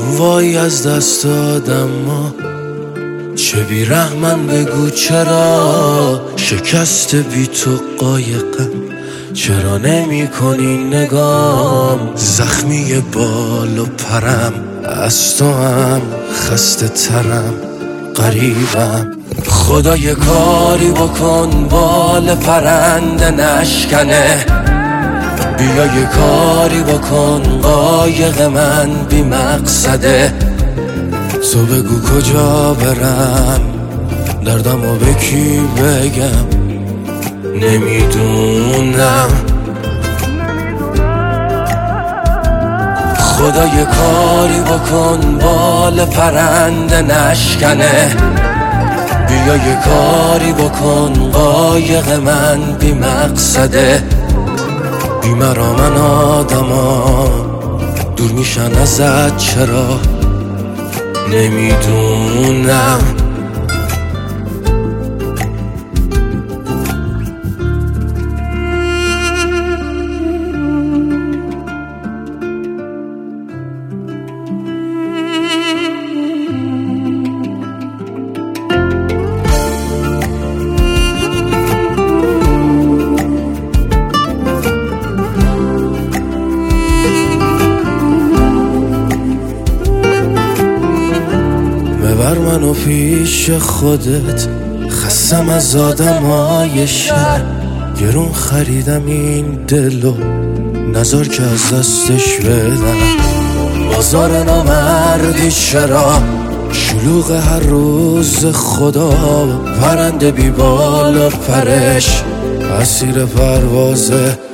وای از دست دادم ما چه بیرحمن بگو چرا شکست بی تو قایقم چرا نمی کنی نگام زخمی بال و پرم از تو هم خسته ترم غریبم خدا یه کاری بکن بال پرنده نشکنه بیا یه کاری بکن قایق من بی مقصده تو بگو کجا برم دردمو به کی بگم نمیدونم خدا یه کاری بکن بال پرنده نشکنه بیا یه کاری بکن قایق من بی مقصده بی مرا من آدما دور میشن ازت چرا نمیدونم ببر منو پیش خودت خستم از آدمای شهر گرون خریدم این دلو نذار که از دستش بدم بازار نامردی چرا شلوغ هر روز خدا پرنده بی بال و پرش اسیر پرواز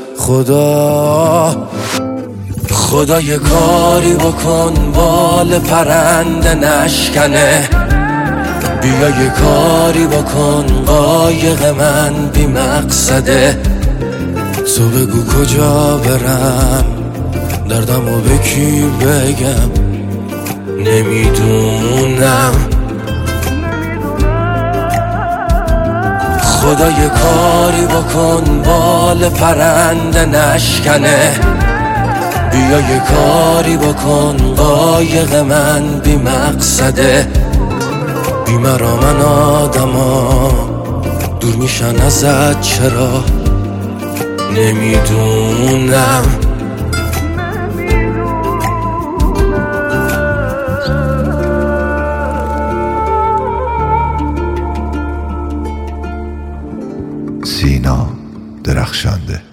خدا خدا یه کاری بکن بال پرنده نشکنه بیا یه کاری بکن قایق من بی مقصده تو بگو کجا برم دردمو به کی بگم نمیدونم خدا یه کاری بکن بال پرنده نشکنه بیا یه کاری بکن قایق من بی مقصده بی مرا من آدما دور میشن ازت چرا نمیدونم سینا درخشنده.